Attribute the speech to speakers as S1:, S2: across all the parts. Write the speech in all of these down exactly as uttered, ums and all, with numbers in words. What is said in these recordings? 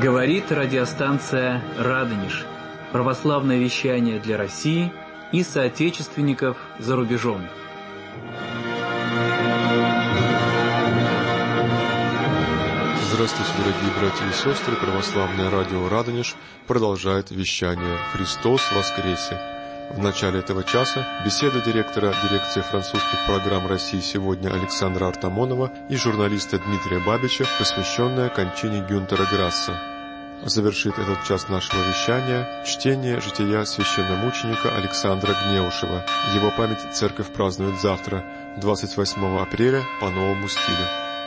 S1: Говорит радиостанция «Радонеж». Православное вещание для России и соотечественников за рубежом.
S2: Здравствуйте, дорогие братья и сестры! Православное радио «Радонеж» продолжает вещание «Христос воскресе». В начале этого часа беседа директора дирекции французских программ России сегодня Александра Артамонова и журналиста Дмитрия Бабича, посвященная кончине Гюнтера Грасса. Завершит этот час нашего вещания чтение жития священномученика Александра Гнеушева. Его память церковь празднует завтра, двадцать восьмого апреля, по новому стилю.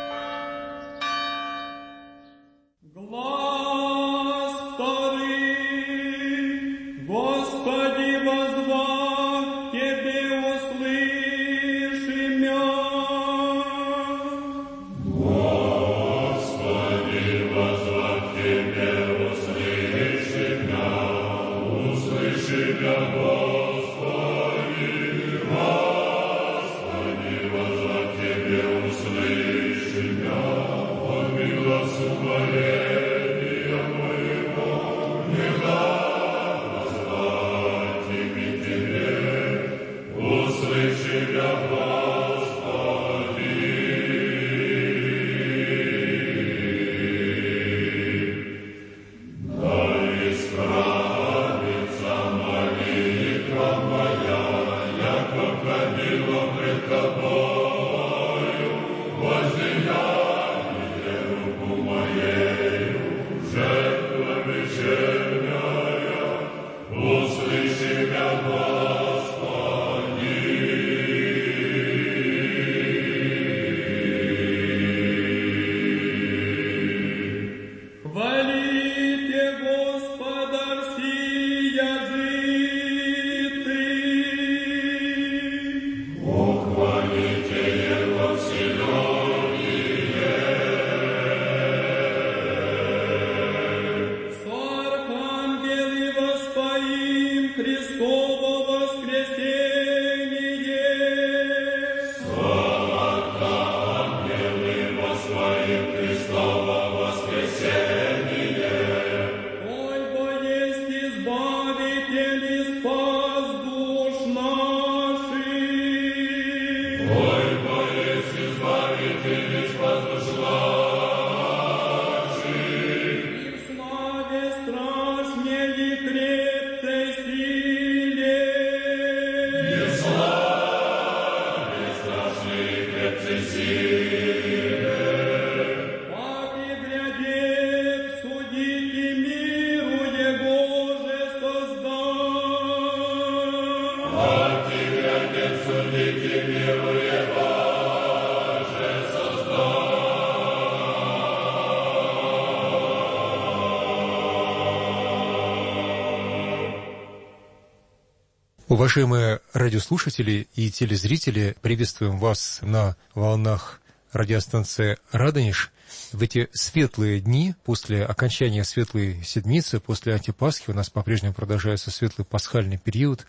S3: Уважаемые радиослушатели и телезрители, приветствуем вас на волнах радиостанции «Радонеж». В эти светлые дни, после окончания Светлой Седмицы, после Антипасхи, у нас по-прежнему продолжается светлый пасхальный период,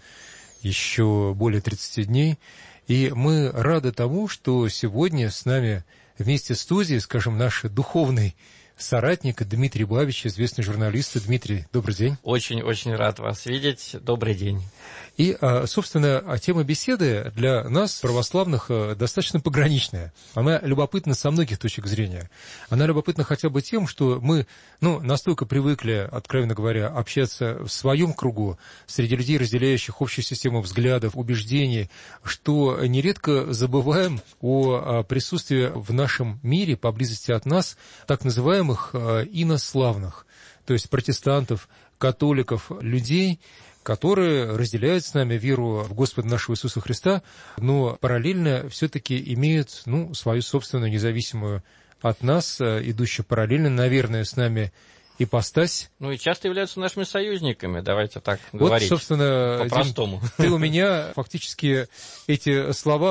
S3: еще более тридцати дней. И мы рады тому, что сегодня с нами вместе в студии, скажем, наш духовный соратник Дмитрий Бабич, известный журналист. Дмитрий, добрый день.
S4: Очень-очень рад вас видеть. Добрый день.
S3: И, собственно, тема беседы для нас, православных, достаточно пограничная. Она любопытна со многих точек зрения. Она любопытна хотя бы тем, что мы ну, настолько привыкли, откровенно говоря, общаться в своем кругу, среди людей, разделяющих общую систему взглядов, убеждений, что нередко забываем о присутствии в нашем мире, поблизости от нас, так называемых инославных, то есть протестантов, католиков, людей, которые разделяют с нами веру в Господа нашего Иисуса Христа, но параллельно все-таки имеют ну, свою собственную независимую от нас, идущую параллельно, наверное, с нами ипостась.
S4: Ну и часто являются нашими союзниками, давайте так
S3: вот,
S4: говорить.
S3: Вот, собственно,
S4: по-простому.
S3: Дим, ты у меня фактически эти слова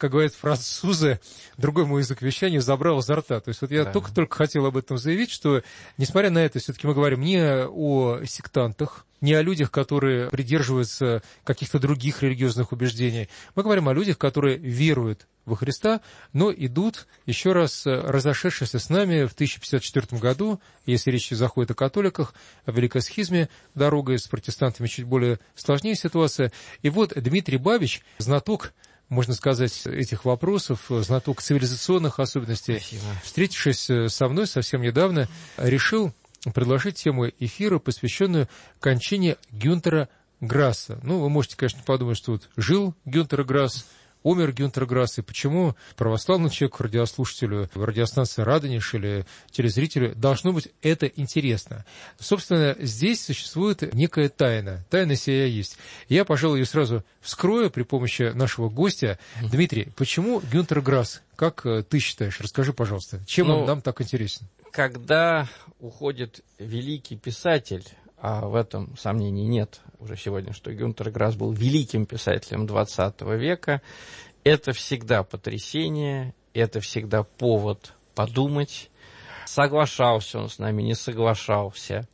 S3: как говорят французы, другой мой язык вещания забрал изо рта. То есть вот я да. только-только хотел об этом заявить, что, несмотря на это, все-таки мы говорим не о сектантах, не о людях, которые придерживаются каких-то других религиозных убеждений. Мы говорим о людях, которые веруют во Христа, но идут, еще раз, разошедшиеся с нами в тысяча пятьдесят четвёртом году, если речь заходит о католиках, о Великой Схизме, дорогой с протестантами чуть более сложнее ситуация. И вот Дмитрий Бабич, знаток, можно сказать, этих вопросов, знаток цивилизационных особенностей, Спасибо. Встретившись со мной совсем недавно, решил предложить тему эфира, посвященную кончине Гюнтера Грасса. Ну, вы можете, конечно, подумать, что вот жил Гюнтер Грасс, умер Гюнтер Грасс, и почему православному человеку, радиослушателю, радиостанции «Радонеж» или телезрителю должно быть это интересно. Собственно, здесь существует некая тайна. Тайна сия есть. Я, пожалуй, ее сразу вскрою при помощи нашего гостя. Дмитрий, почему Гюнтер Грасс? Как ты считаешь? Расскажи, пожалуйста, чем ну, он нам так интересен?
S4: Когда уходит великий писатель, а в этом сомнений нет уже сегодня, что Гюнтер Грасс был великим писателем двадцатого века, это всегда потрясение, это всегда повод подумать, соглашался он с нами, не соглашался.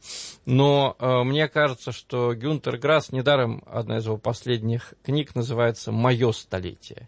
S4: Но э, мне кажется, что Гюнтер Грасс, недаром одна из его последних книг называется «Мое столетие».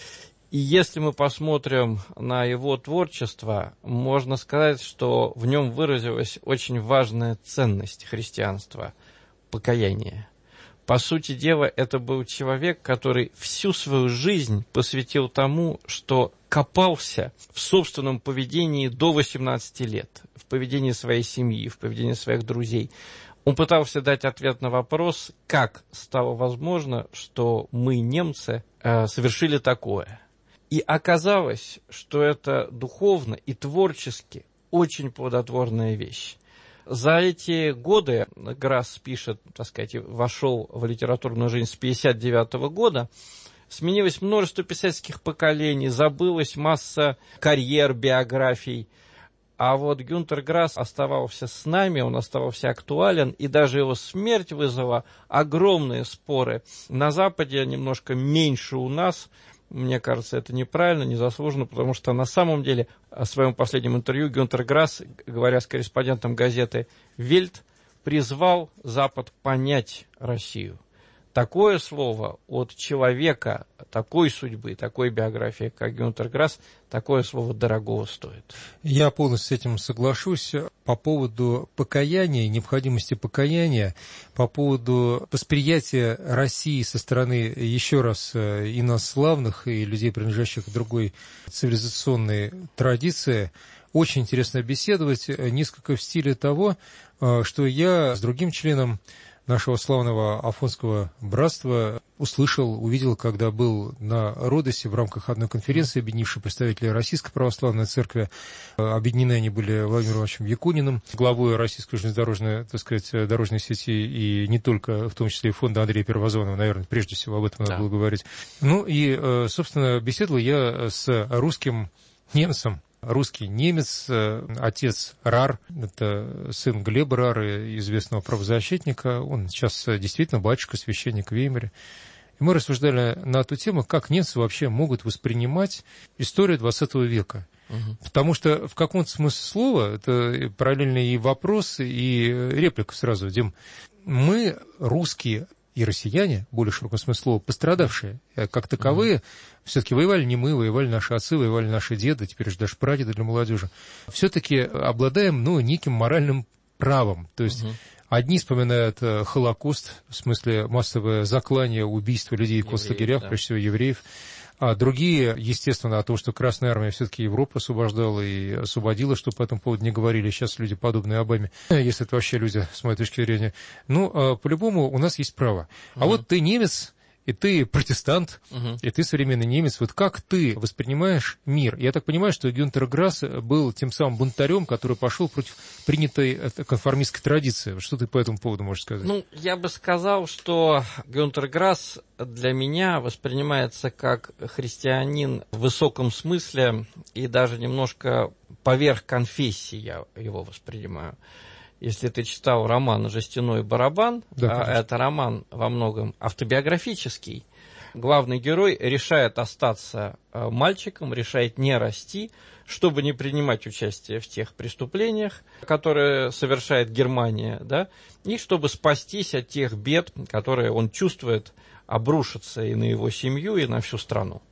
S4: И если мы посмотрим на его творчество, можно сказать, что в нем выразилась очень важная ценность христианства – покаяние. По сути дела, это был человек, который всю свою жизнь посвятил тому, что копался в собственном поведении до восемнадцати лет, в поведении своей семьи, в поведении своих друзей. Он пытался дать ответ на вопрос, как стало возможно, что мы, немцы, совершили такое. И оказалось, что это духовно и творчески очень плодотворная вещь. За эти годы, Грасс пишет, так сказать, вошел в литературную жизнь с пятьдесят девятого года, сменилось множество писательских поколений, забылась масса карьер, биографий. А вот Гюнтер Грасс оставался с нами, он оставался актуален, и даже его смерть вызвала огромные споры. На Западе немножко меньше у нас. Мне кажется, это неправильно, незаслуженно, потому что на самом деле в своем последнем интервью Гюнтер Грасс, говоря с корреспондентом газеты «Вельт», призвал Запад понять Россию. Такое слово от человека такой судьбы, такой биографии, как Гюнтер Грасс, такое слово дорогого стоит.
S3: Я полностью с этим соглашусь. По поводу покаяния, необходимости покаяния, по поводу восприятия России со стороны, еще раз, инославных и людей, принадлежащих к другой цивилизационной традиции, очень интересно беседовать, несколько в стиле того, что я с другим членом нашего славного Афонского братства услышал, увидел, когда был на Родосе в рамках одной конференции, объединившей представителей Российской Православной Церкви. Объединены они были Владимиром Ивановичем Якуниным, главой Российской железнодорожной, так сказать, дорожной сети, и не только, в том числе и фонда Андрея Первозванного, наверное, прежде всего об этом да. надо было говорить. Ну и, собственно, беседовал я с русским немцем. Русский немец, отец Рар, это сын Глеба Рара, известного правозащитника, он сейчас действительно батюшка, священник в Веймаре. И мы рассуждали на эту тему, как немцы вообще могут воспринимать историю двадцатого века. Угу. Потому что в каком-то смысле слова, это параллельно и вопрос, и реплика сразу, Дим, мы, русские и россияне, в более широком смысле слова, пострадавшие, как таковые, mm-hmm. все-таки воевали не мы, воевали наши отцы, воевали наши деды, теперь уже даже прадеды для молодежи, все-таки обладаем, ну, неким моральным правом. То есть mm-hmm. одни вспоминают Холокост, в смысле массовое заклание, убийство людей в концлагерях, да. прежде всего евреев, а другие, естественно, о том, что Красная Армия все-таки Европу освобождала и освободила, чтобы по этому поводу не говорили сейчас люди, подобные Обаме, если это вообще люди, с моей точки зрения. Ну, по-любому у нас есть право. А угу. вот ты немец, и ты протестант, угу. и ты современный немец. Вот как ты воспринимаешь мир? Я так понимаю, что Гюнтер Грасс был тем самым бунтарем, который пошел против принятой конформистской традиции. Что ты по этому поводу можешь сказать?
S4: Ну, я бы сказал, что Гюнтер Грасс для меня воспринимается как христианин в высоком смысле, и даже немножко поверх конфессии я его воспринимаю. Если ты читал роман «Жестяной барабан», да, это роман во многом автобиографический, главный герой решает остаться мальчиком, решает не расти, чтобы не принимать участие в тех преступлениях, которые совершает Германия, да, и чтобы спастись от тех бед, которые он чувствует обрушатся и на его семью, и на всю страну.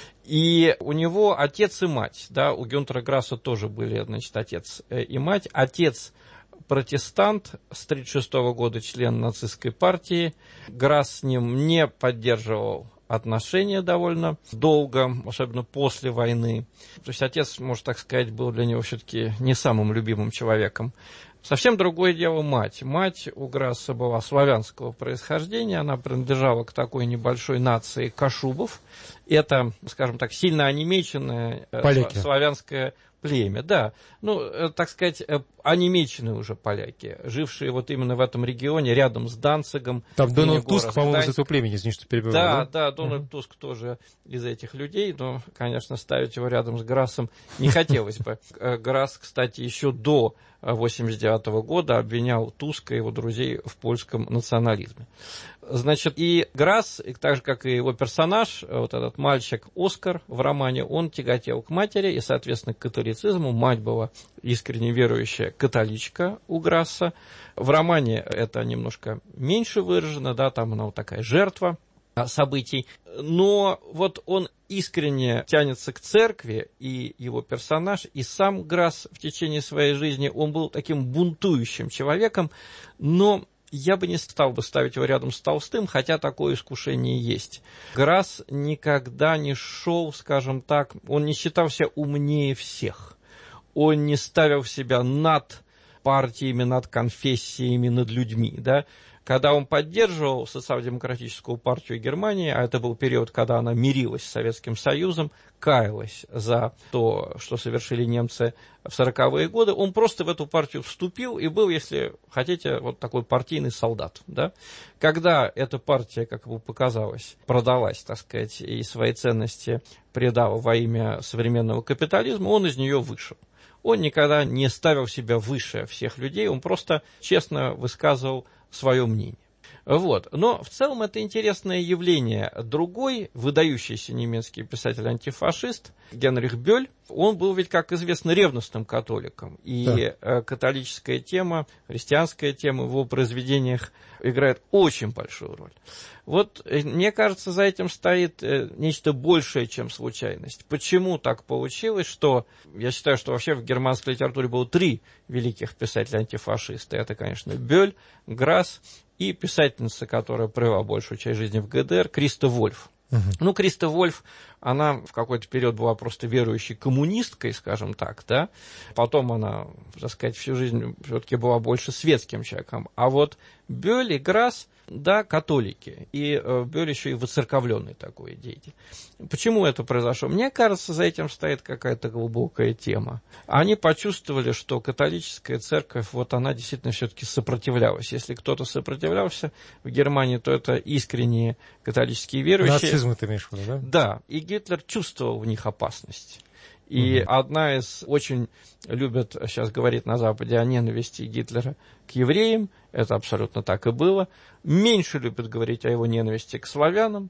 S4: И у него отец и мать, да, у Гюнтера Грасса тоже были, значит, отец и мать. Отец протестант, с тридцать шестого года член нацистской партии. Грасс с ним не поддерживал отношения довольно долго, особенно после войны. То есть отец, можно так сказать, был для него все-таки не самым любимым человеком. Совсем другое дело мать. Мать у Грасса была славянского происхождения, она принадлежала к такой небольшой нации кашубов. Это, скажем так, сильно онемеченное
S3: поляки.
S4: Славянское племя, да. Ну, так сказать, онемеченные уже поляки, жившие вот именно в этом регионе, рядом с Данцигом.
S3: Там Дональд Туск, по-моему, из этого племени, извини, что перебиваю.
S4: Да,
S3: да,
S4: да, Дональд uh-huh. Туск тоже из этих людей, но, конечно, ставить его рядом с Грассом не хотелось бы. Грасс, кстати, еще до восемьдесят девятого года обвинял Туска и его друзей в польском национализме. Значит, и Грасс, так же, как и его персонаж, вот этот мальчик Оскар в романе, он тяготел к матери и, соответственно, к католицизму. Мать была искренне верующая католичка у Грасса. В романе это немножко меньше выражено, да, там она вот такая жертва событий. Но вот он искренне тянется к церкви, и его персонаж, и сам Грасс в течение своей жизни, он был таким бунтующим человеком, но я бы не стал бы ставить его рядом с Толстым, хотя такое искушение есть. Грасс никогда не шел, скажем так, он не считал себя умнее всех. Он не ставил себя над партиями, над конфессиями, над людьми, да. Когда он поддерживал социал-демократическую партию Германии, а это был период, когда она мирилась с Советским Союзом, каялась за то, что совершили немцы в сороковые годы, он просто в эту партию вступил и был, если хотите, вот такой партийный солдат. Да? Когда эта партия, как ему показалось, продалась, так сказать, и свои ценности предала во имя современного капитализма, он из нее вышел. Он никогда не ставил себя выше всех людей, он просто честно высказывал свое мнение. Вот. Но в целом это интересное явление. Другой выдающийся немецкий писатель-антифашист Генрих Бёль, он был ведь, как известно, ревностным католиком. И да. католическая тема, христианская тема в его произведениях играет очень большую роль. Вот, мне кажется, за этим стоит нечто большее, чем случайность. Почему так получилось, что, я считаю, что вообще в германской литературе было три великих писателя-антифашиста. Это, конечно, Бёль, Грасс и писательница, которая провела большую часть жизни в ГДР, Криста Вольф. Uh-huh. Ну, Криста Вольф, она в какой-то период была просто верующей коммунисткой, скажем так, да. Потом она, так сказать, всю жизнь все-таки была больше светским человеком. А вот Бёль и Грасс, да, католики. И э, Бёль еще и воцерковленный такой деятель. Почему это произошло? Мне кажется, за этим стоит какая-то глубокая тема. Они почувствовали, что католическая церковь, вот она действительно все-таки сопротивлялась. Если кто-то сопротивлялся в Германии, то это искренние католические верующие.
S3: Нацизм ты имеешь в виду, да?
S4: Да, и Гитлер чувствовал в них опасность. И угу. одна из, очень любят сейчас говорить на Западе о ненависти Гитлера к евреям, это абсолютно так и было. Меньше любят говорить о его ненависти к славянам,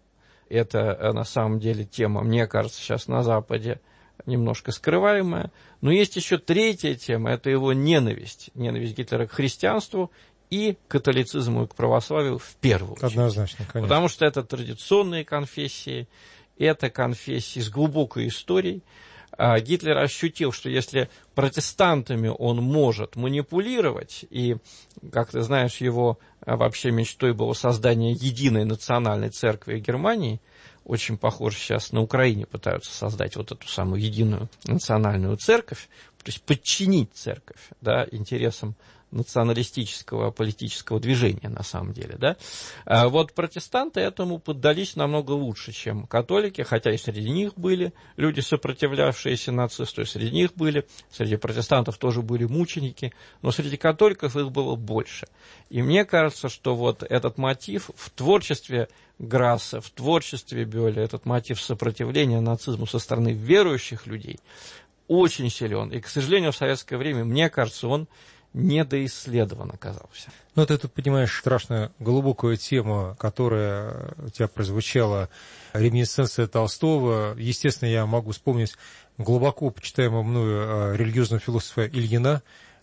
S4: это на самом деле тема, мне кажется, сейчас на Западе немножко скрываемая. Но есть еще третья тема, это его ненависть, ненависть Гитлера к христианству и к католицизму и к православию в первую очередь.
S3: Однозначно, конечно.
S4: Потому что это традиционные конфессии, это конфессии с глубокой историей. Гитлер ощутил, что если протестантами он может манипулировать, и, как ты знаешь, его вообще мечтой было создание единой национальной церкви Германии, очень похоже сейчас на Украине пытаются создать вот эту самую единую национальную церковь, то есть подчинить церковь, да, интересам националистического политического движения, на самом деле, да. А вот протестанты этому поддались намного лучше, чем католики, хотя и среди них были люди, сопротивлявшиеся нацисту, и среди них были, среди протестантов тоже были мученики, но среди католиков их было больше. И мне кажется, что вот этот мотив в творчестве Грасса, в творчестве Бёля, этот мотив сопротивления нацизму со стороны верующих людей очень силен. И, к сожалению, в советское время, мне кажется, он недоисследован оказался.
S3: Ну, ты тут понимаешь страшно глубокую тему, которая у тебя прозвучала, реминисценция Толстого. Естественно, я могу вспомнить глубоко почитаемого мною религиозного философа Ильина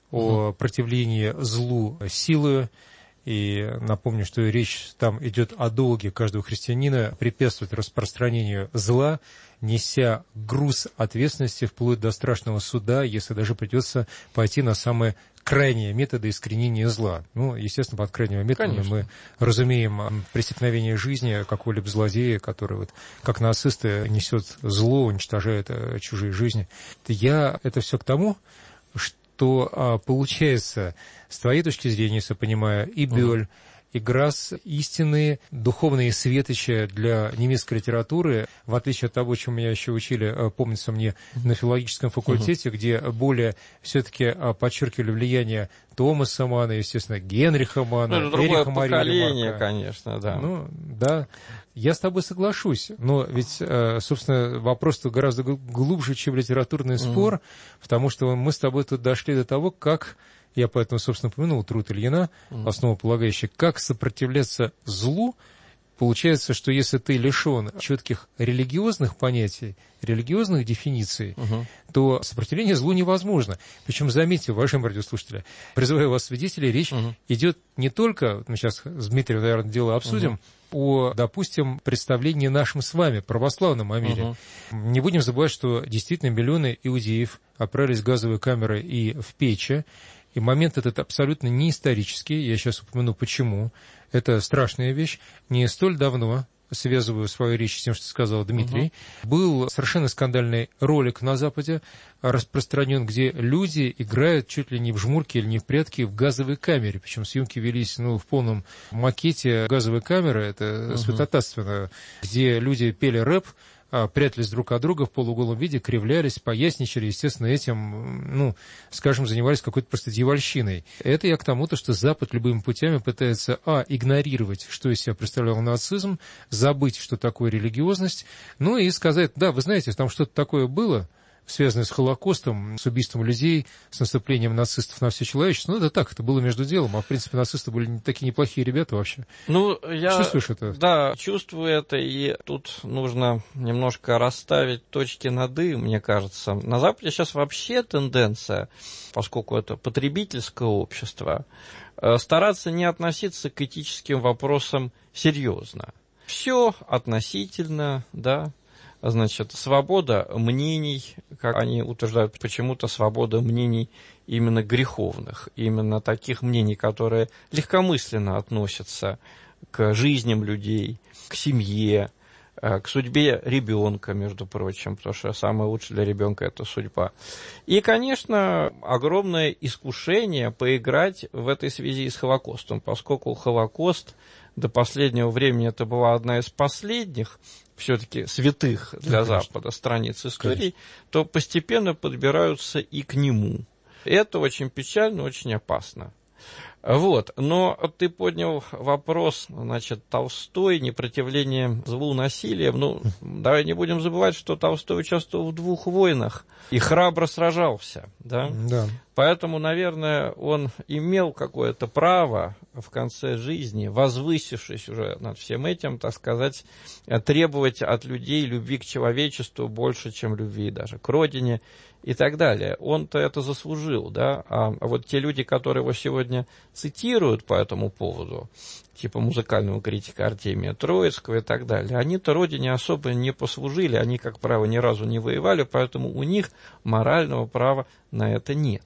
S3: о угу. противлении злу силою. И напомню, что речь там идет о долге каждого христианина препятствовать распространению зла, неся груз ответственности вплоть до страшного суда, если даже придется пойти на самые крайние методы искоренения зла. Ну, естественно, под крайними методами Конечно. мы разумеем пресекновение жизни какого-либо злодея, который, вот, как нацисты, несет зло, уничтожает чужие жизни. Я это все к тому, что то получается, с твоей точки зрения, если я понимаю, и Бёль, uh-huh. и Грасс истинные духовные светочи для немецкой литературы, в отличие от того, чем меня еще учили, помнится мне, на филологическом факультете, uh-huh. где более все-таки подчеркивали влияние Томаса Манна, естественно, Генриха Манна,
S4: ну,
S3: Эриха
S4: Мария поколение,
S3: Ремарка.
S4: конечно, да.
S3: Ну, да. Я с тобой соглашусь, но ведь, собственно, вопрос-то гораздо глубже, чем литературный спор, mm. потому что мы с тобой тут дошли до того, как, я поэтому, собственно, упомянул труд Ильина, mm. основополагающий, как сопротивляться злу. Получается, что если ты лишен четких религиозных понятий, религиозных дефиниций, угу. то сопротивление злу невозможно. Причем, заметьте, уважаемые радиослушатели, призываю вас, свидетели, речь угу. идет не только, мы сейчас с Дмитрием, наверное, дело обсудим, угу. о, допустим, представлении нашем с вами, православном о мире. Угу. Не будем забывать, что действительно миллионы иудеев отправились в газовые камеры и в печи, и момент этот абсолютно не исторический, я сейчас упомяну почему. Это страшная вещь. Не столь давно, связываю свою речь с тем, что сказал Дмитрий, uh-huh. был совершенно скандальный ролик на Западе распространен, где люди играют чуть ли не в жмурки или не в прятки в газовой камере. Причем съемки велись ну, в полном макете газовой камеры, это uh-huh. святотатственно, где люди пели рэп, прятались друг от друга в полуголом виде, кривлялись, поясничали, естественно, этим, ну, скажем, занимались какой-то просто дьявольщиной. Это я к тому-то, что Запад любыми путями пытается, а, игнорировать, что из себя представлял нацизм, забыть, что такое религиозность, ну и сказать, да, вы знаете, там что-то такое было, связанное с Холокостом, с убийством людей, с наступлением нацистов на все человечество. Ну, это так, это было между делом, а в принципе нацисты были такие неплохие ребята вообще.
S4: Ну, я...
S3: Чувствуешь это?
S4: Да, чувствую это, и тут нужно немножко расставить точки над «и», мне кажется. На Западе сейчас вообще тенденция, поскольку это потребительское общество, стараться не относиться к этическим вопросам серьезно. Все относительно, да. Значит, свобода мнений, как они утверждают, почему-то свобода мнений именно греховных, именно таких мнений, которые легкомысленно относятся к жизням людей, к семье, к судьбе ребенка, между прочим, потому что самое лучшее для ребенка – это судьба. И, конечно, огромное искушение поиграть в этой связи с Холокостом, поскольку Холокост до последнего времени это была одна из последних все-таки святых для да, Запада страниц истории, конечно. То постепенно подбираются и к нему. Это очень печально, очень опасно. Вот, но ты поднял вопрос, значит, Толстой, непротивление злу, насилием. Ну, давай не будем забывать, что Толстой участвовал в двух войнах и храбро сражался, да?
S3: Да.
S4: Поэтому, наверное, он имел какое-то право в конце жизни, возвысившись уже над всем этим, так сказать, требовать от людей любви к человечеству больше, чем любви даже к родине и так далее. Он-то это заслужил, да, а вот те люди, которые его сегодня цитируют по этому поводу, типа музыкального критика Артемия Троицкого и так далее, они-то родине особо не послужили, они, как правило, ни разу не воевали, поэтому у них морального права на это нет.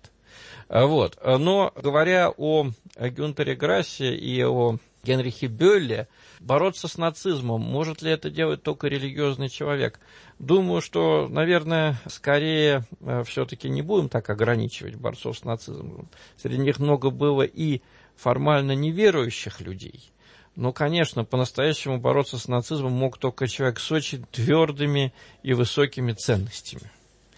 S4: Вот. Но говоря о Гюнтере Грассе и о Генрихе Бёлле, бороться с нацизмом, может ли это делать только религиозный человек? Думаю, что, наверное, скорее все-таки не будем так ограничивать борцов с нацизмом. Среди них много было и формально неверующих людей. Но, конечно, по-настоящему бороться с нацизмом мог только человек с очень твердыми и высокими ценностями.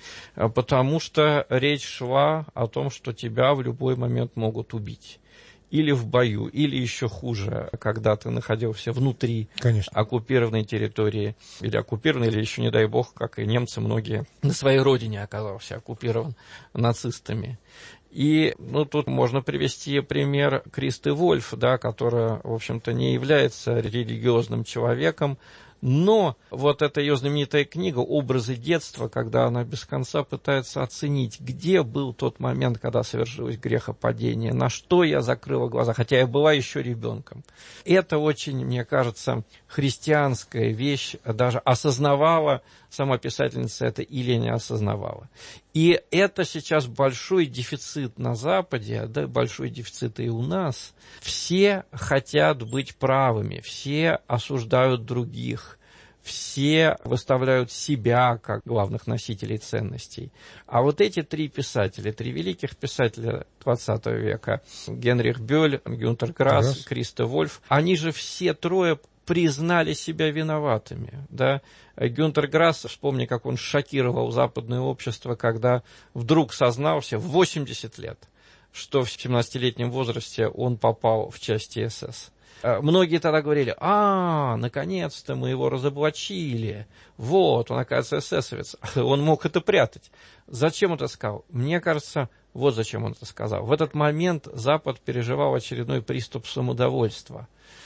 S4: Потому что речь шла о том, что тебя в любой момент могут убить. Или в бою, или еще хуже, когда ты находился внутри Конечно. оккупированной территории, или оккупированной, или еще, не дай бог, как и немцы многие, на своей родине оказался оккупирован нацистами. И ну, тут можно привести пример Кристы Вольф, да, которая, в общем-то, не является религиозным человеком, но вот эта ее знаменитая книга «Образы детства», когда она без конца пытается оценить, где был тот момент, когда совершилось грехопадение, на что я закрыла глаза, хотя я была еще ребенком. Это очень, мне кажется, христианская вещь, даже осознавала сама писательница это или не осознавала. И это сейчас большой дефицит на Западе, да, большой дефицит и у нас. Все хотят быть правыми, все осуждают других, все выставляют себя как главных носителей ценностей. А вот эти три писателя, три великих писателя двадцатого века, Генрих Бёль, Гюнтер Грасс, yes. Криста Вольф, они же все трое признали себя виноватыми. Да? Гюнтер Грасс, вспомни, как он шокировал западное общество, когда вдруг сознался в восемьдесят лет, что в семнадцатилетнем возрасте он попал в части эс эс. Многие тогда говорили: а, наконец-то мы его разоблачили, вот, он, оказывается, эсэсовец, он мог это прятать. Зачем он это сказал? Мне кажется, вот зачем он это сказал. В этот момент Запад переживал очередной приступ самодовольства.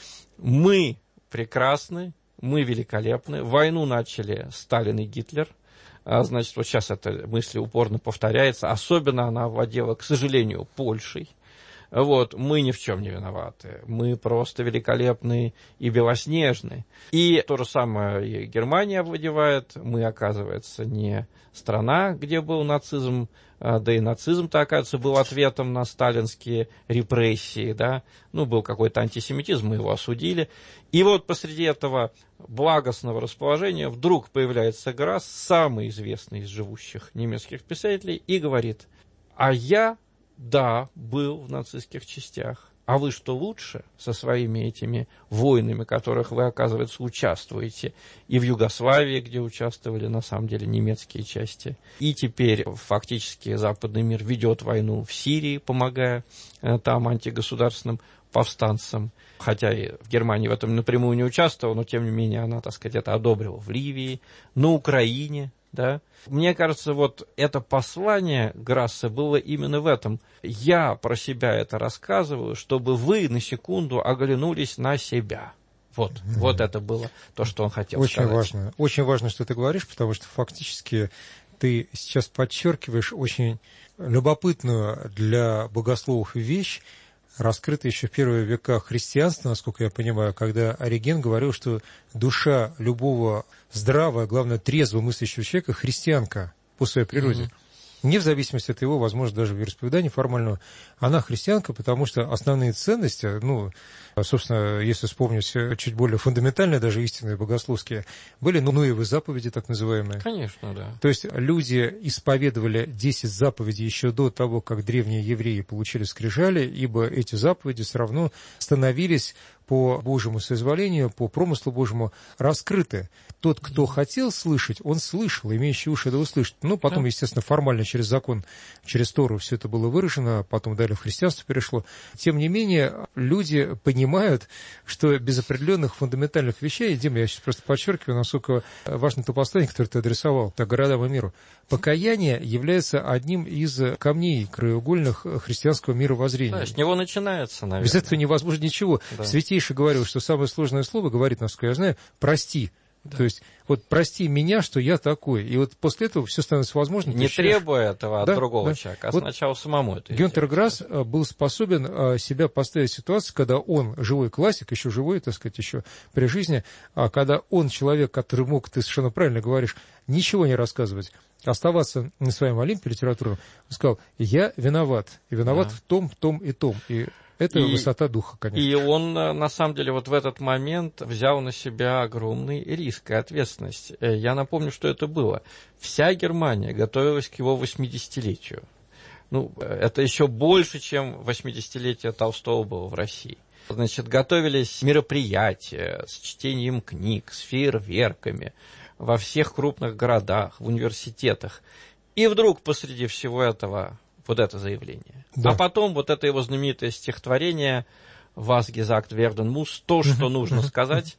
S4: Мы прекрасны, мы великолепны, войну начали Сталин и Гитлер, значит, вот сейчас эта мысль упорно повторяется, особенно она овладела, к сожалению, Польшей. Вот, мы ни в чем не виноваты, мы просто великолепны и белоснежны. И то же самое и Германия овладевает, мы, оказывается, не страна, где был нацизм, да и нацизм-то, оказывается, был ответом на сталинские репрессии, да, ну, был какой-то антисемитизм, мы его осудили. И вот посреди этого благостного расположения вдруг появляется Грасс, самый известный из живущих немецких писателей, и говорит: а я... да, был в нацистских частях. А вы что, лучше со своими этими войнами, в которых вы, оказывается, участвуете, и в Югославии, где участвовали, на самом деле, немецкие части, и теперь фактически западный мир ведет войну в Сирии, помогая там антигосударственным повстанцам, хотя и в Германии в этом напрямую не участвовала, но, тем не менее, она, так сказать, это одобрила в Ливии, на Украине. Да? Мне кажется, вот это послание Грасса было именно в этом. Я про себя это рассказываю, чтобы вы на секунду оглянулись на себя. Вот, mm-hmm. вот это было то, что он хотел
S3: очень
S4: сказать.
S3: Очень важно. Очень важно, что ты говоришь, потому что фактически ты сейчас подчеркиваешь очень любопытную для богословов вещь, раскрыто еще в первые века христианства, насколько я понимаю, когда Ориген говорил, что душа любого здравого, главное, трезво мыслящего человека — христианка по своей природе. Mm-hmm. Не в зависимости от его, возможно, даже вероисповедания формального, она христианка, потому что основные ценности, ну, собственно, если вспомнить чуть более фундаментальные, даже истинные богословские, были ну, Ноевы заповеди, так называемые.
S4: Конечно, да.
S3: То есть люди исповедовали десять заповедей еще до того, как древние евреи получили скрижали, ибо эти заповеди все равно становились по Божьему соизволению, по промыслу Божьему раскрыты. Тот, кто хотел слышать, он слышал, имеющий уши да услышит. Ну, потом, да. естественно, формально через закон, через Тору все это было выражено, потом далее в христианство перешло. Тем не менее, люди понимают, что без определенных фундаментальных вещей, Дима, я сейчас просто подчеркиваю, насколько важно то послание, которое ты адресовал так, городам и миру. Покаяние является одним из камней краеугольных христианского мировоззрения.
S4: Да, с него начинается, наверное.
S3: Без этого невозможно ничего. Да. Святейший говорил, что самое сложное слово, говорит, насколько я знаю, прости. Да. То есть, вот прости меня, что я такой. И вот после этого все становится возможным.
S4: Не требуя этого от да, другого да. человека, а вот сначала самому это
S3: Гюнтер Грасс был способен себя поставить в ситуацию, когда он, живой классик, еще живой, так сказать, еще при жизни, а когда он человек, который мог, ты совершенно правильно говоришь, ничего не рассказывать, оставаться на своем Олимпе литературном, он сказал: я виноват, и виноват да. в том, том и том. И это и, высота духа, конечно.
S4: И он, на самом деле, вот в этот момент взял на себя огромный риск и ответственность. Я напомню, что это было. Вся Германия готовилась к его восьмидесятилетию. Ну, это еще больше, чем восьмидесятилетие Толстого было в России. Значит, готовились мероприятия с чтением книг, с фейерверками во всех крупных городах, в университетах. И вдруг посреди всего этого вот это заявление. Да. А потом вот это его знаменитое стихотворение «Was gesagt werden muss», то, что нужно сказать,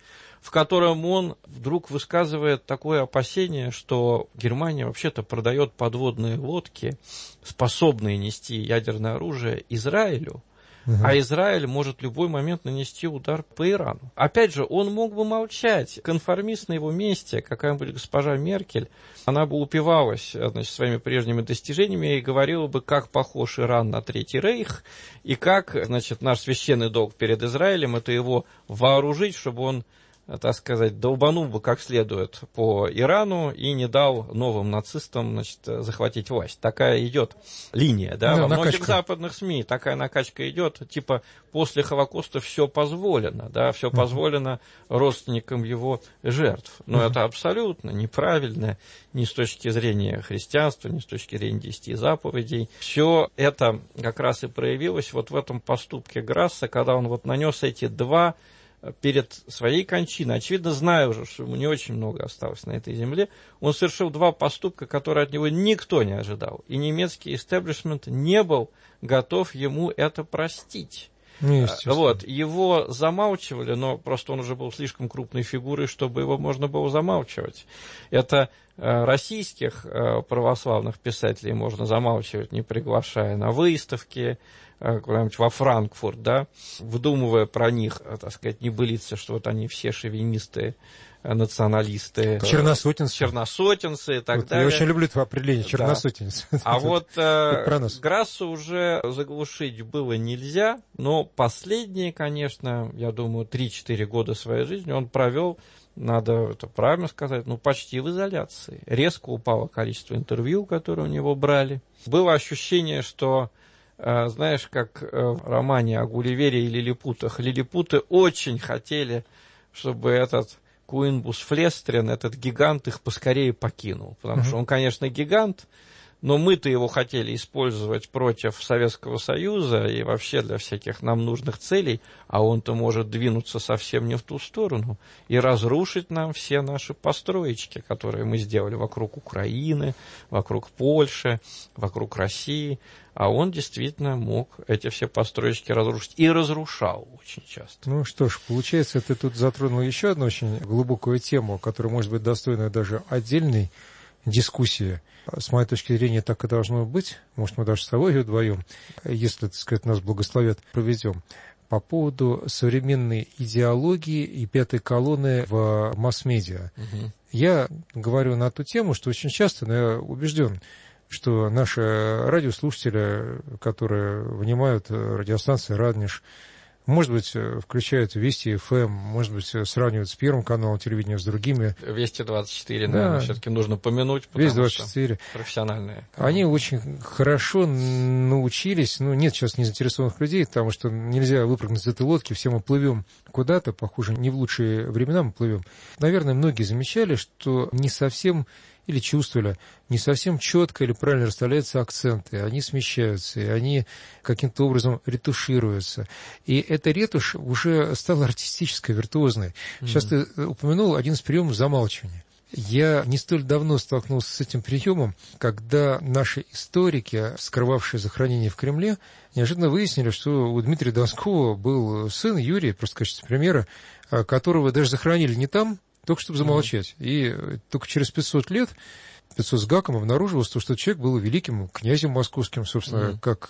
S4: в котором он вдруг высказывает такое опасение, что Германия вообще-то продает подводные лодки, способные нести ядерное оружие, Израилю, угу. а Израиль может в любой момент нанести удар по Ирану. Опять же, он мог бы молчать. Конформист на его месте, какая-нибудь госпожа Меркель, она бы упивалась, значит, своими прежними достижениями и говорила бы, как похож Иран на Третий Рейх, и как, значит, наш священный долг перед Израилем – это его вооружить, чтобы он, так сказать, долбанул бы как следует по Ирану и не дал новым нацистам, значит, захватить власть. Такая идет линия, да,
S3: да
S4: во
S3: накачка.
S4: многих западных СМИ такая накачка идет, типа после Холокоста все позволено, да, все uh-huh. позволено родственникам его жертв. Но uh-huh. это абсолютно неправильно ни с точки зрения христианства, ни с точки зрения десяти заповедей. Все это как раз и проявилось вот в этом поступке Грасса, когда он вот нанес эти два перед своей кончиной, очевидно, зная уже, что ему не очень много осталось на этой земле, он совершил два поступка, которые от него никто не ожидал. И немецкий истеблишмент не был готов ему это простить. Вот, его замалчивали, но просто он уже был слишком крупной фигурой, чтобы его можно было замалчивать. Это российских православных писателей можно замалчивать, не приглашая на выставки, куда-нибудь во Франкфурт, да, выдумывая про них, так сказать, небылицы, что вот они все шовинисты, националисты,
S3: черносотенцы,
S4: черносотенцы и так
S3: вот,
S4: далее.
S3: Я очень люблю это определение, черносотенец.
S4: Да. А вот э, Грассу уже заглушить было нельзя, но последние, конечно, я думаю, три-четыре года своей жизни он провел, надо это правильно сказать, ну, почти в изоляции. Резко упало количество интервью, которые у него брали. Было ощущение, что знаешь, как в романе о Гулливере и лилипутах. Лилипуты очень хотели, чтобы этот Куинбус Флестрен, этот гигант, их поскорее покинул. Потому mm-hmm. что он, конечно, гигант, но мы-то его хотели использовать против Советского Союза и вообще для всяких нам нужных целей, а он-то может двинуться совсем не в ту сторону и разрушить нам все наши построечки, которые мы сделали вокруг Украины, вокруг Польши, вокруг России. А он действительно мог эти все построечки разрушить. И разрушал очень часто.
S3: Ну что ж, получается, ты тут затронул еще одну очень глубокую тему, которая может быть достойна даже отдельной дискуссии. С моей точки зрения, так и должно быть. Может, мы даже с тобой вдвоем, если, так сказать, нас благословят, проведем. По поводу современной идеологии и пятой колонны в масс-медиа. Угу. Я говорю на ту тему, что очень часто, но я убежден, что наши радиослушатели, которые внимают радиостанции «Радонеж», может быть, включают Вести эф эм, может быть, сравнивают с Первым каналом телевидения, с другими.
S4: Вести двадцать четыре, да, наверное, все-таки нужно помянуть, потому
S3: Вести двадцать четыре.
S4: Что профессиональные.
S3: Они очень хорошо научились, ну, нет сейчас незаинтересованных людей, потому что нельзя выпрыгнуть из этой лодки, все мы плывем куда-то, похоже, не в лучшие времена мы плывем. Наверное, многие замечали, что не совсем или чувствовали, не совсем четко или правильно расставляются акценты, они смещаются, и они каким-то образом ретушируются. И эта ретушь уже стала артистической, виртуозной. Mm-hmm. Сейчас ты упомянул один из приемов замалчивания. Я не столь давно столкнулся с этим приемом, когда наши историки, скрывавшие захоронение в Кремле, неожиданно выяснили, что у Дмитрия Донского был сын Юрий, просто в качестве примера, которого даже захоронили не там, только чтобы замолчать. И только через пятьсот лет, пятьсот с гаком, обнаружилось, что человек был великим князем московским, собственно, mm-hmm. как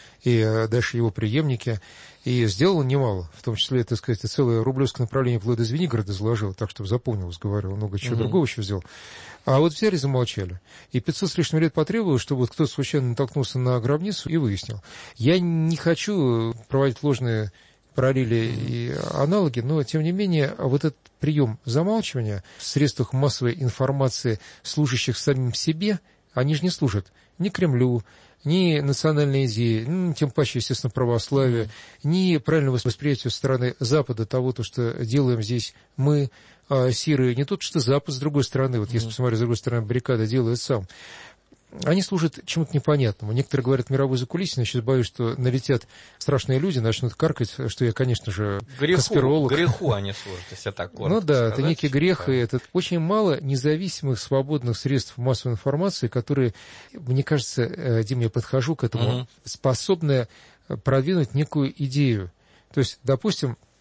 S3: и дальше его преемники. И сделал он немало, в том числе, так сказать, целое рублевское направление вплоть до Звенигорода заложил, так, чтобы запомнилось, говорил, много чего mm-hmm. другого еще сделал. А вот взяли и замолчали. И пятьсот с лишним лет потребовалось, чтобы вот кто-то случайно натолкнулся на гробницу и выяснил. Я не хочу проводить ложные параллели и аналоги, но, тем не менее, вот этот прием замалчивания в средствах массовой информации, служащих самим себе, они же не служат ни Кремлю, ни национальной идеи, ну, тем паче, естественно, православию, ни правильного восприятия со стороны Запада того, то, что делаем здесь мы, а, сиры, не тот, что Запад, с другой стороны, вот если посмотреть, с другой стороны, баррикада делает сам. Они служат чему-то непонятному. Некоторые говорят мировой закулисье, но сейчас боюсь, что налетят страшные люди, начнут каркать, что я, конечно же, греху, конспиролог.
S4: Греху они служат, если так коротко
S3: Ну да,
S4: сказать,
S3: это некий грех, и это очень мало независимых, свободных средств массовой информации, которые, мне кажется, Дим, я подхожу к этому, угу. способны продвинуть некую идею. То есть, допустим,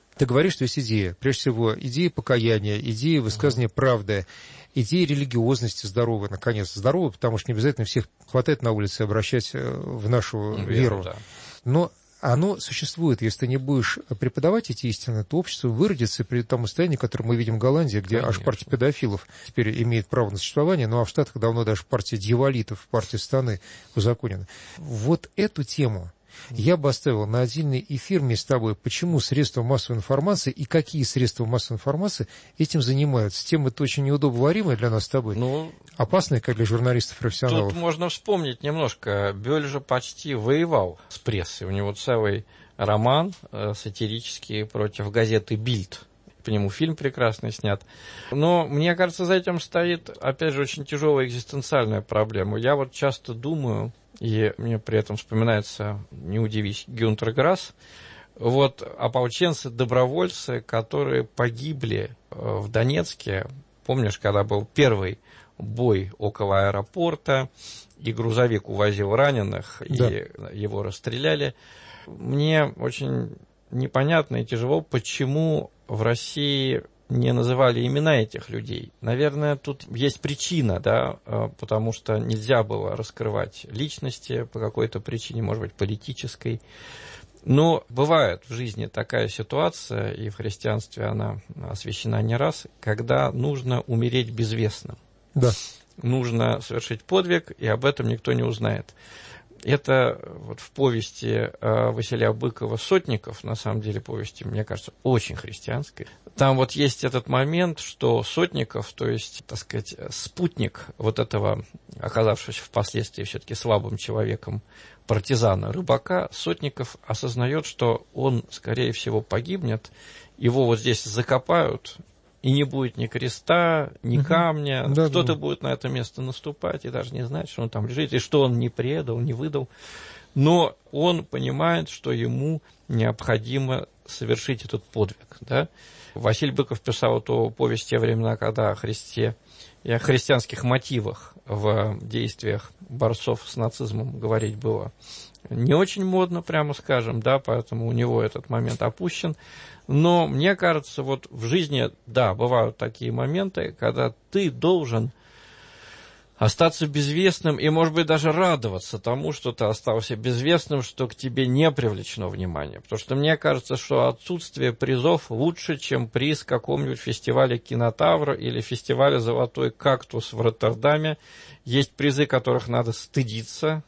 S3: ты говоришь, что есть идея. Прежде всего, идея покаяния, идея высказывания uh-huh. правды, идея религиозности здоровой, наконец, здоровой, потому что не обязательно всех хватает на улице обращать в нашу веру. веру. Да. Но оно существует. Если ты не будешь преподавать эти истины, то общество выродится при том состоянии, которое мы видим в Голландии, где Конечно. аж партия педофилов теперь имеет право на существование, ну а в Штатах давно даже партия дьяволитов, партия Станы узаконена. Вот эту тему я бы оставил на отдельный эфир вместе с тобой, почему средства массовой информации и какие средства массовой информации этим занимаются. Тема это очень неудобоваримая для нас с тобой, ну, опасная, как для журналистов-профессионалов.
S4: Тут можно вспомнить немножко. Бёль же почти воевал с прессой. У него целый роман э, сатирический против газеты «Бильд». По нему фильм прекрасный снят. Но, мне кажется, за этим стоит, опять же, очень тяжелая экзистенциальная проблема. Я вот часто думаю, и мне при этом вспоминается, не удивись, Гюнтер Грасс, вот ополченцы-добровольцы, которые погибли в Донецке. Помнишь, когда был первый бой около аэропорта, и грузовик увозил раненых, да. и его расстреляли. Мне очень непонятно и тяжело, почему в России не называли имена этих людей. Наверное, тут есть причина, да, потому что нельзя было раскрывать личности по какой-то причине, может быть, политической. Но бывает в жизни такая ситуация, и в христианстве она освящена не раз, когда нужно умереть безвестным.
S3: Да.
S4: Нужно совершить подвиг, и об этом никто не узнает. Это вот в повести Василия Быкова «Сотников», на самом деле повести, мне кажется, очень христианской. Там вот есть этот момент, что Сотников, то есть, так сказать, спутник вот этого, оказавшегося впоследствии все-таки слабым человеком, партизана, рыбака, Сотников осознает, что он, скорее всего, погибнет, его вот здесь закопают, и не будет ни креста, ни угу. камня. Да, Кто-то да. будет на это место наступать и даже не знать, что он там лежит, и что он не предал, не выдал. Но он понимает, что ему необходимо совершить этот подвиг. Да? Василий Быков писал эту повесть в те времена, когда о Христе и о христианских мотивах в действиях борцов с нацизмом говорить было не очень модно, прямо скажем, да, поэтому у него этот момент опущен. Но мне кажется, вот в жизни, да, бывают такие моменты, когда ты должен остаться безвестным и, может быть, даже радоваться тому, что ты остался безвестным, что к тебе не привлечено внимание. Потому что мне кажется, что отсутствие призов лучше, чем приз каком-нибудь фестивале «Кинотавр» или фестивале «Золотой кактус» в Роттердаме. Есть призы, которых надо стыдиться.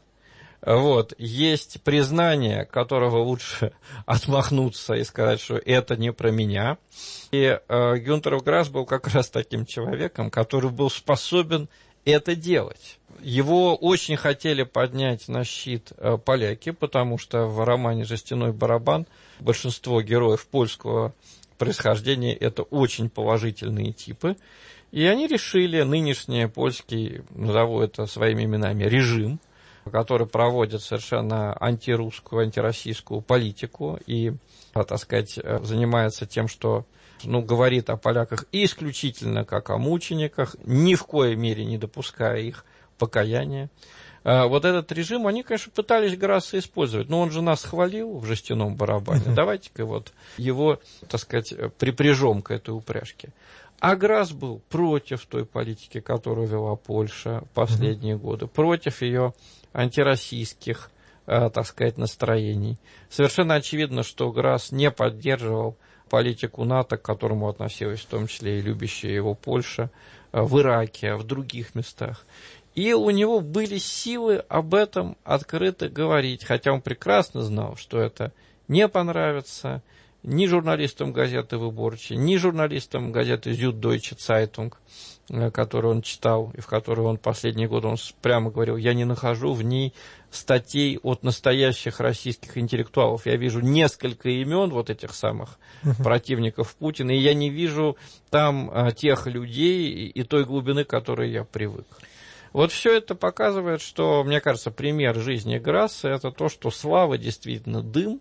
S4: Вот. Есть признание, которого лучше отмахнуться и сказать, что это не про меня. И э, Гюнтер Грасс был как раз таким человеком, который был способен это делать. Его очень хотели поднять на щит э, поляки, потому что в романе «Жестяной барабан» большинство героев польского происхождения – это очень положительные типы. И они решили, нынешний польский, назову это своими именами, режим, который проводит совершенно антирусскую, антироссийскую политику и, так сказать, занимается тем, что, ну, говорит о поляках исключительно как о мучениках, ни в коей мере не допуская их покаяния. Вот этот режим они, конечно, пытались Грасса использовать, но он же нас хвалил в «Жестяном барабане». Uh-huh. Давайте-ка вот его, так сказать, припряжем к этой упряжке. А Грасс был против той политики, которую вела Польша последние uh-huh. годы, против ее антироссийских, э, так сказать, настроений. Совершенно очевидно, что Грасс не поддерживал политику НАТО, к которому относилась в том числе и любящая его Польша, э, в Ираке, в других местах. И у него были силы об этом открыто говорить, хотя он прекрасно знал, что это не понравится ни журналистам газеты «Выборче», ни журналистам газеты «Süddeutsche Zeitung», которую он читал, и в которой он последние годы, он прямо говорил, я не нахожу в ней статей от настоящих российских интеллектуалов. Я вижу несколько имен вот этих самых uh-huh. противников Путина, и я не вижу там а, тех людей и, и той глубины, к которой я привык. Вот все это показывает, что, мне кажется, пример жизни Грасса – это то, что слава действительно дым.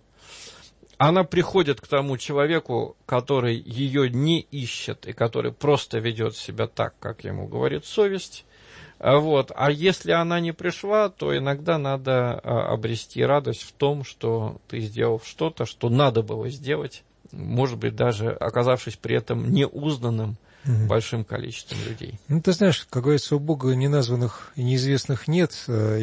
S4: Она приходит к тому человеку, который ее не ищет и который просто ведет себя так, как ему говорит совесть. Вот. А если она не пришла, то иногда надо обрести радость в том, что ты сделал что-то, что надо было сделать, может быть, даже оказавшись при этом неузнанным угу. большим количеством людей.
S3: Ну, ты знаешь, как говорится, у Бога неназванных и неизвестных нет.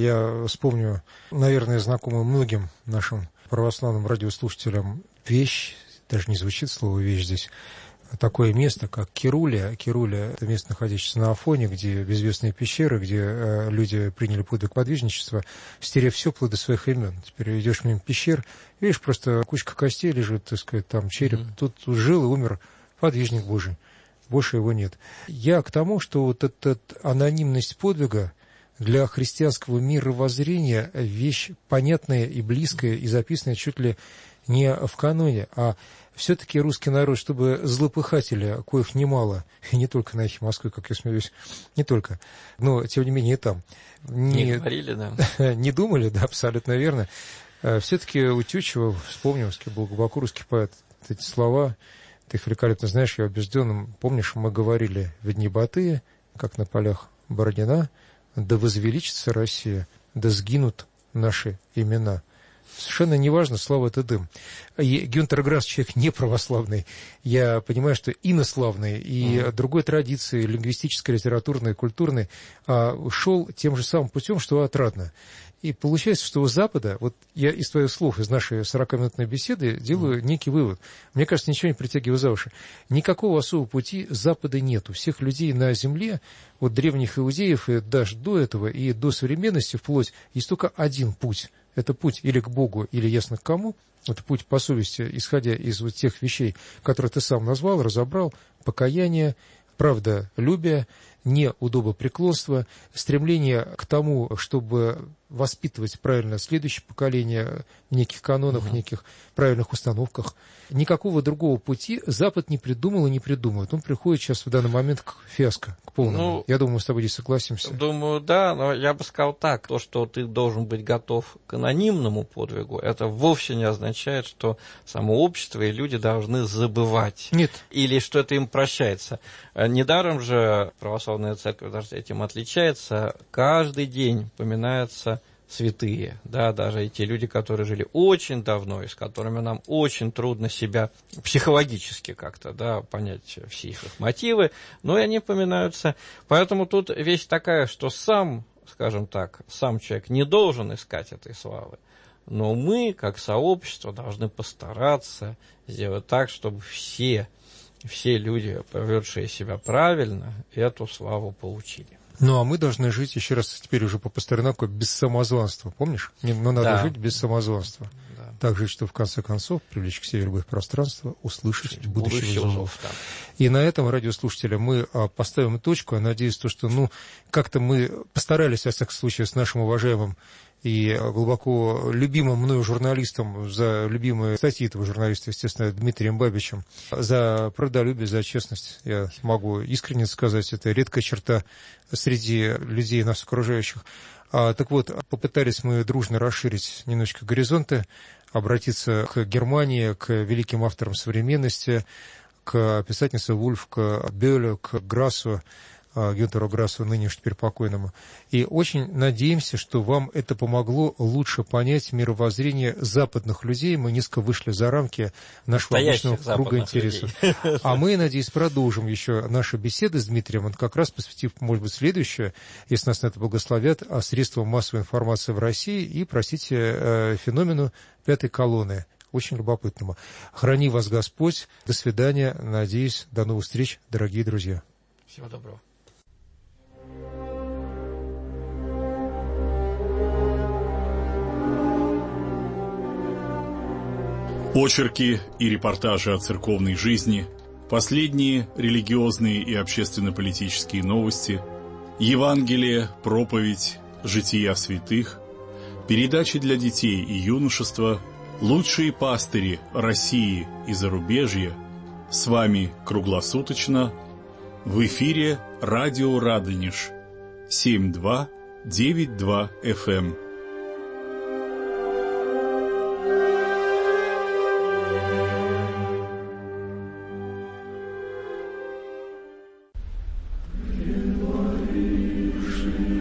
S3: Я вспомню, наверное, знакомую многим нашим православным радиослушателям вещь, даже не звучит слово «вещь» здесь, такое место, как Кирулия. Кирулия – это место, находящееся на Афоне, где безвестные пещеры, где э, люди приняли подвиг подвижничества, стерев все плоды своих имен. Теперь идешь мимо пещер, видишь, просто кучка костей лежит, так сказать, там череп. Mm-hmm. Тут жил и умер подвижник Божий. Больше его нет. Я к тому, что вот эта анонимность подвига для христианского мировоззрения вещь понятная и близкая, и записанная чуть ли не в каноне, а все-таки русский народ, чтобы злопыхатели, коих немало, и не только на эхе Москвы, как я смеюсь, не только, но, тем не менее, и там.
S4: Не, не говорили, да.
S3: Не думали, да, абсолютно верно. Все-таки у Тютчева, вспомнилский, был глубоко русский поэт, эти слова, ты их великолепно знаешь, я убежден, помнишь, мы говорили в дни Батыя, как на полях Бородина, да возвеличится Россия, да сгинут наши имена. Совершенно неважно, слава это дым. И Гюнтер Грасс человек не православный. Я понимаю, что инославный и mm-hmm. другой традиции, лингвистической, литературной, культурной, а, шел тем же самым путем, что отрадно. И получается, что у Запада, вот я из твоих слов, из нашей сорокаминутной беседы делаю mm-hmm. некий вывод. Мне кажется, ничего не притягиваю за уши. Никакого особого пути Запада нет. У всех людей на земле, вот древних иудеев, и даже до этого, и до современности вплоть, есть только один путь. Это путь или к Богу, или ясно к кому. Это путь по совести, исходя из вот тех вещей, которые ты сам назвал, разобрал. Покаяние, правдолюбие, неудобопреклонство, стремление к тому, чтобы воспитывать правильно следующее поколение в неких канонах, в неких правильных установках. Никакого другого пути Запад не придумал и не придумает. Он приходит сейчас в данный момент к фиаско, к полному. Ну, я думаю, мы с тобой здесь согласимся.
S4: Думаю, да, но я бы сказал так. То, что ты должен быть готов к анонимному подвигу, это вовсе не означает, что само общество и люди должны забывать.
S3: Нет.
S4: Или что это им прощается. Недаром же православная церковь даже этим отличается. Каждый день поминается святые, да, даже и те люди, которые жили очень давно, и с которыми нам очень трудно себя психологически как-то, да, понять все их мотивы, но и они поминаются. Поэтому тут вещь такая, что сам, скажем так, сам человек не должен искать этой славы, но мы, как сообщество, должны постараться сделать так, чтобы все, все люди, поведшие себя правильно, эту славу получили.
S3: Ну, а мы должны жить, еще раз, теперь уже по Пастернаку, без самозванства, помнишь? Но надо да. жить без самозванства. Да. Так жить, что в конце концов привлечь к себе любое пространство, услышать будущих зов. Да. И на этом, радиослушатели, мы поставим точку. Я надеюсь, то, что, ну, как-то мы постарались, во всяком случае, с нашим уважаемым и глубоко любимым мною журналистом, за любимые статьи этого журналиста, естественно, Дмитрием Бабичем, за правдолюбие, за честность. Я могу искренне сказать, это редкая черта среди людей, нас окружающих. А, так вот, попытались мы дружно расширить немножечко горизонты, обратиться к Германии, к великим авторам современности, к писательнице Вульф, к Бёлю, к Грассу, Гюнтеру Грассу, ныне теперь покойному. И очень надеемся, что вам это помогло лучше понять мировоззрение западных людей. Мы низко вышли за рамки нашего обычного круга интересов. Людей. А мы, надеюсь, продолжим еще наши беседы с Дмитрием, он как раз посвятив, может быть, следующее, если нас на это благословят, о средствах массовой информации в России и, простите, феномену пятой колонны. Очень любопытному. Храни вас Господь. До свидания. Надеюсь, до новых встреч, дорогие друзья.
S4: Всего доброго.
S5: Очерки и репортажи о церковной жизни, последние религиозные и общественно-политические новости, Евангелие, проповедь, жития святых, передачи для детей и юношества, лучшие пастыри России и зарубежья. С вами круглосуточно в эфире радио Радонеж семь два девять два эф эм.
S6: Говоривший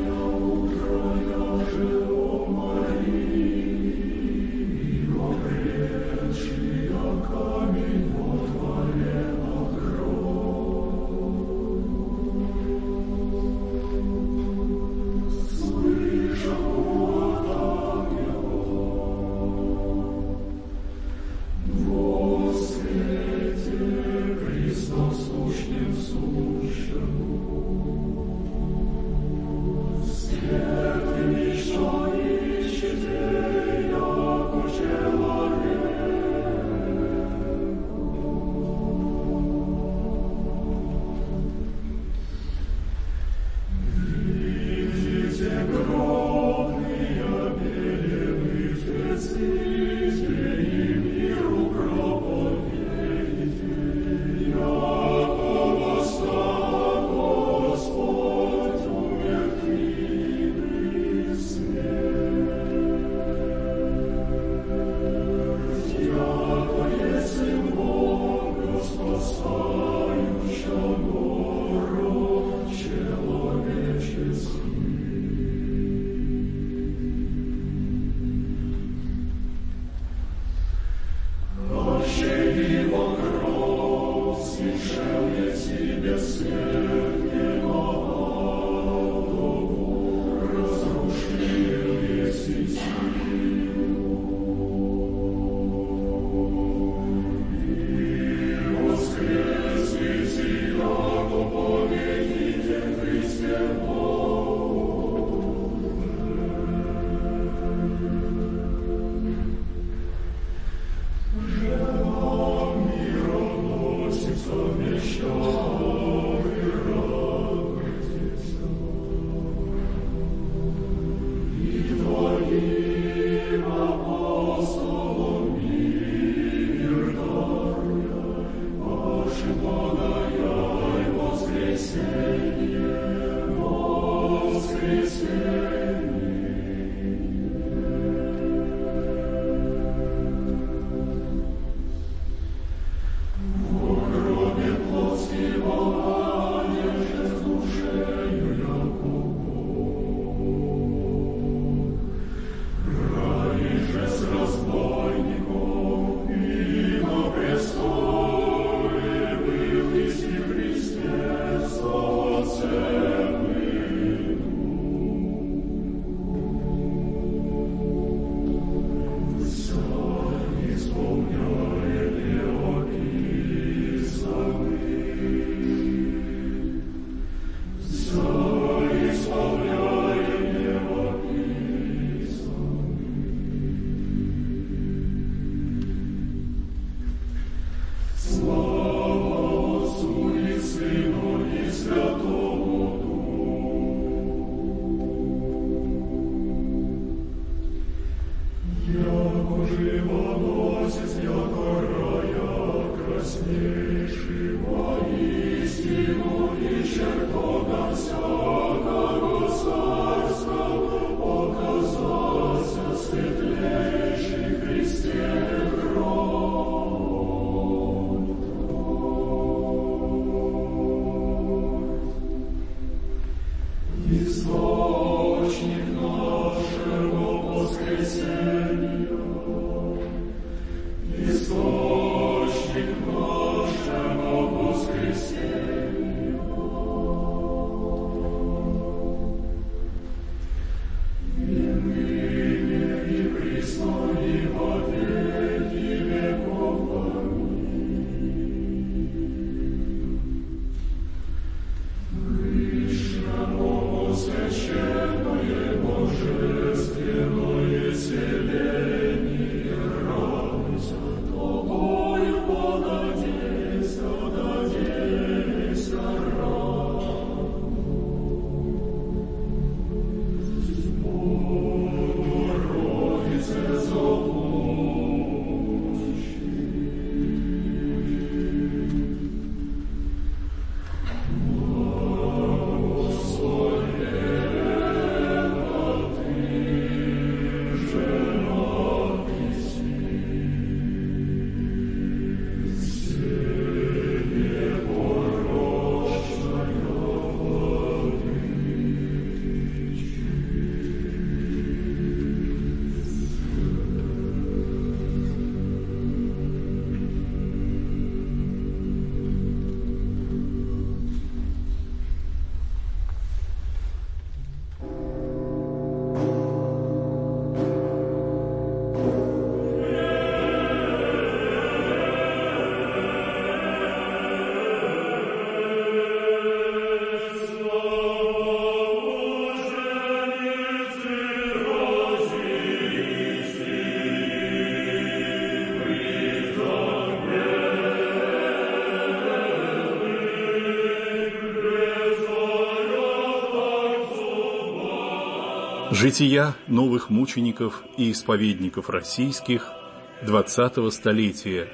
S5: Жития новых мучеников и исповедников российских двадцатого столетия.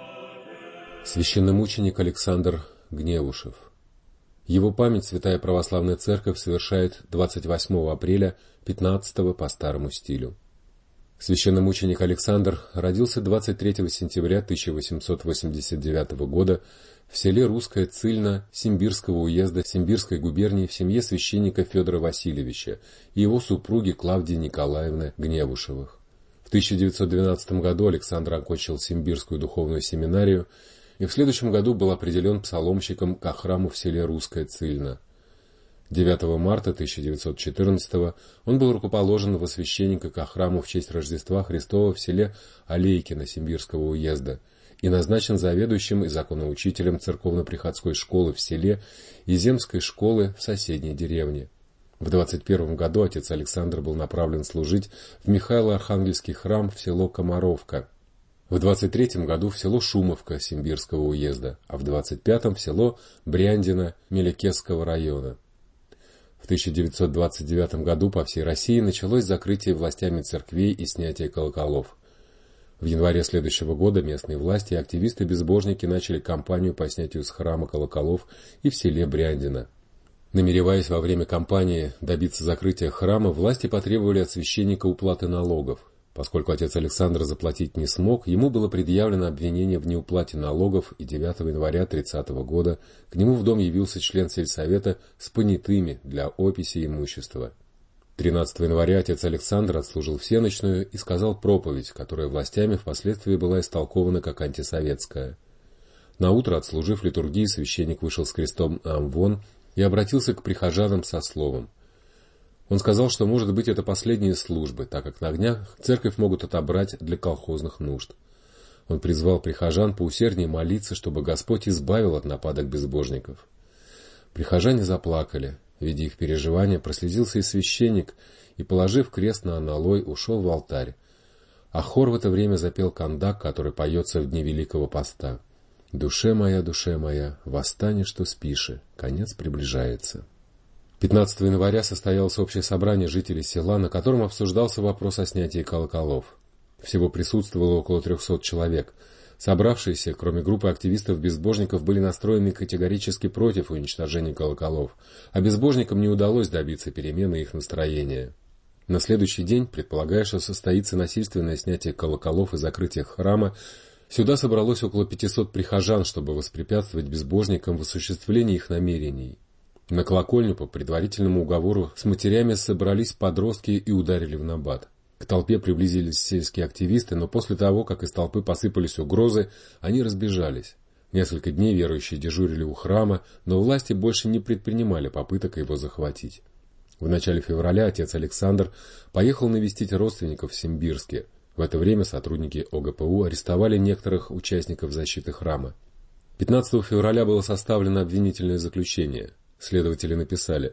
S6: Священномученик Александр Гневушев. Его память Святая Православная Церковь совершает двадцать восьмого апреля пятнадцатого по старому стилю. Священномученик Александр родился двадцать третьего сентября тысяча восемьсот восемьдесят девятого года в селе Русская Цыльна Симбирского уезда Симбирской губернии в семье священника Федора Васильевича и его супруги Клавдии Николаевны Гневушевых. В тысяча девятьсот двенадцатом году Александр окончил Симбирскую духовную семинарию и в следующем году был определен псаломщиком ко храму в селе Русская Цыльна. девятого марта тысяча девятьсот четырнадцатого он был рукоположен во священника ко храму в честь Рождества Христова в селе Алейкино Симбирского уезда и назначен заведующим и законоучителем церковно-приходской школы в селе и земской школы в соседней деревне. В двадцать первом году отец Александр был направлен служить в Михайло-Архангельский храм в село Комаровка, в двадцать третьем году в село Шумовка Симбирского уезда, а в двадцать пятом в село Бряндино Мелекесского района. В тысяча девятьсот двадцать девятом году по всей России началось закрытие властями церквей и снятие колоколов. В январе следующего года местные власти и активисты-безбожники начали кампанию по снятию с храма колоколов и в селе Бряндино. Намереваясь во время кампании добиться закрытия храма, власти потребовали от священника уплаты налогов. Поскольку отец Александр заплатить не смог, ему было предъявлено обвинение в неуплате налогов, и девятого января тридцатого года к нему в дом явился член сельсовета с понятыми для описи имущества. тринадцатого января отец Александр отслужил всенощную и сказал проповедь, которая властями впоследствии была истолкована как антисоветская. Наутро, отслужив литургии, священник вышел с крестом на амвон и обратился к прихожанам со словом. Он сказал, что, может быть, это последние службы, так как на днях церковь могут отобрать для колхозных нужд. Он призвал прихожан поусерднее молиться, чтобы Господь избавил от нападок безбожников. Прихожане заплакали. Видя их переживания, прослезился и священник, и, положив крест на аналой, ушел в алтарь. А хор в это время запел кандак, который поется в дни Великого Поста. «Душе моя, душе моя, восстань, что спиши, конец приближается». пятнадцатого января состоялось общее собрание жителей села, на котором обсуждался вопрос о снятии колоколов. Всего присутствовало около трехсот человек. Собравшиеся, кроме группы активистов-безбожников, были настроены категорически против уничтожения колоколов, а безбожникам не удалось добиться перемены их настроения. На следующий день, предполагая, что состоится насильственное снятие колоколов и закрытие храма, сюда собралось около пятисот прихожан, чтобы воспрепятствовать безбожникам в осуществлении их намерений. На колокольню по предварительному уговору с матерями собрались подростки и ударили в набат. К толпе приблизились сельские активисты, но после того, как из толпы посыпались угрозы, они разбежались. Несколько дней верующие дежурили у храма, но власти больше не предпринимали попыток его захватить. В начале февраля отец Александр поехал навестить родственников в Симбирске. В это время сотрудники О Г П У арестовали некоторых участников защиты храма. пятнадцатого февраля было составлено обвинительное заключение. Следователи написали: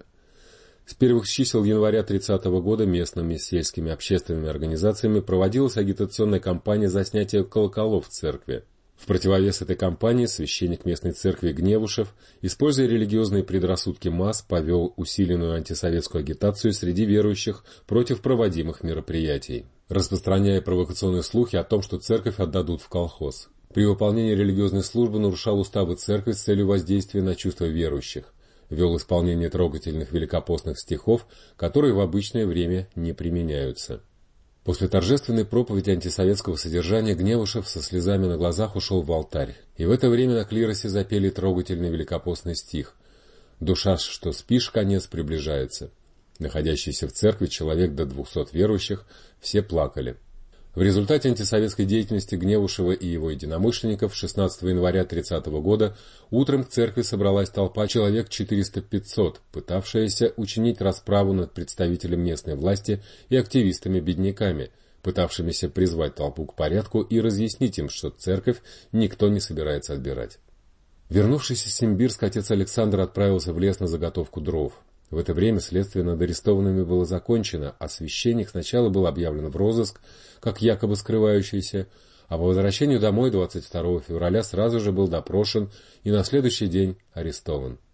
S6: с первых чисел января тридцатого года местными сельскими общественными организациями проводилась агитационная кампания за снятие колоколов в церкви. В противовес этой кампании священник местной церкви Гневушев, используя религиозные предрассудки масс, повел усиленную антисоветскую агитацию среди верующих против проводимых мероприятий, распространяя провокационные слухи о том, что церковь отдадут в колхоз. При выполнении религиозной службы нарушал уставы церкви с целью воздействия на чувства верующих. Вел исполнение трогательных великопостных стихов, которые в обычное время не применяются. После торжественной проповеди антисоветского содержания Гневушев со слезами на глазах ушел в алтарь, и в это время на клиросе запели трогательный великопостный стих «Душа, что спишь, конец приближается». Находящиеся в церкви человек до двухсот верующих все плакали. В результате антисоветской деятельности Гневушева и его единомышленников шестнадцатого января тридцатого года утром к церкви собралась толпа человек четыреста-пятьсот, пытавшаяся учинить расправу над представителем местной власти и активистами-бедняками, пытавшимися призвать толпу к порядку и разъяснить им, что церковь никто не собирается отбирать. Вернувшись из Симбирска, отец Александр отправился в лес на заготовку дров. В это время следствие над арестованными было закончено, а священник сначала был объявлен в розыск, как якобы скрывающийся, а по возвращению домой двадцать второго февраля сразу же был допрошен и на следующий день арестован.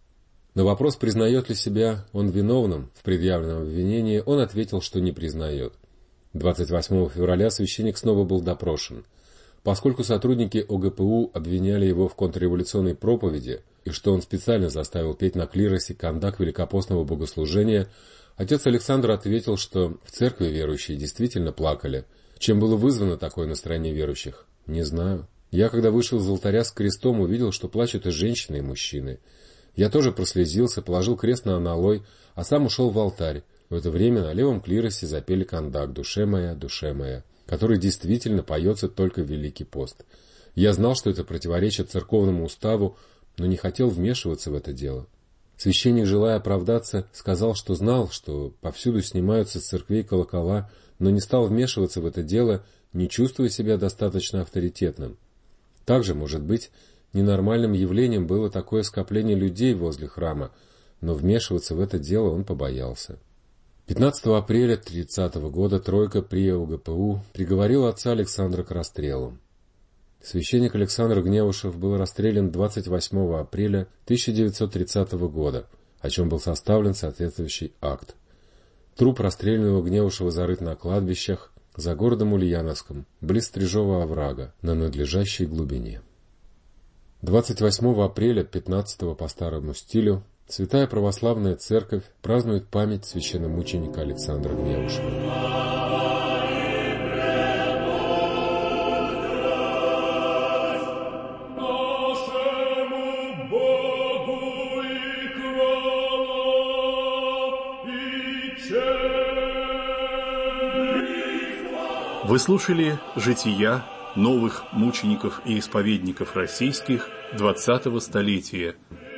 S6: На вопрос, признает ли себя он виновным в предъявленном обвинении, он ответил, что не признает. двадцать восьмого февраля священник снова был допрошен. Поскольку сотрудники О Г П У обвиняли его в контрреволюционной проповеди и что он специально заставил петь на клиросе кандак великопостного богослужения, отец Александр ответил, что в церкви верующие действительно плакали. Чем было вызвано такое настроение верующих? Не знаю. Я, когда вышел из алтаря с крестом, увидел, что плачут и женщины, и мужчины. Я тоже прослезился, положил крест на аналой, а сам ушел в алтарь. В это время на левом клиросе запели кандак «Душе моя, душе моя», который действительно поется только в Великий пост. Я знал, что это противоречит церковному уставу, но не хотел вмешиваться в это дело. Священник, желая оправдаться, сказал, что знал, что повсюду снимаются с церквей колокола, но не стал вмешиваться в это дело, не чувствуя себя достаточно авторитетным. Также, может быть, ненормальным явлением было такое скопление людей возле храма, но вмешиваться в это дело он побоялся. пятнадцатого апреля тридцатого года тройка при О Г П У приговорила отца Александра к расстрелу. Священник Александр Гневушев был расстрелян двадцать восьмого апреля тысяча девятьсот тридцатого года, о чем был составлен соответствующий акт. Труп расстрелянного Гневушева зарыт на кладбищах за городом Ульяновском, близ Стрижового оврага, на надлежащей глубине. двадцать восьмого апреля пятнадцатого по старому стилю Святая Православная Церковь празднует память священномученика Александра Гневушева.
S5: Вы слушали «Жития новых мучеников и исповедников российских двадцатого столетия».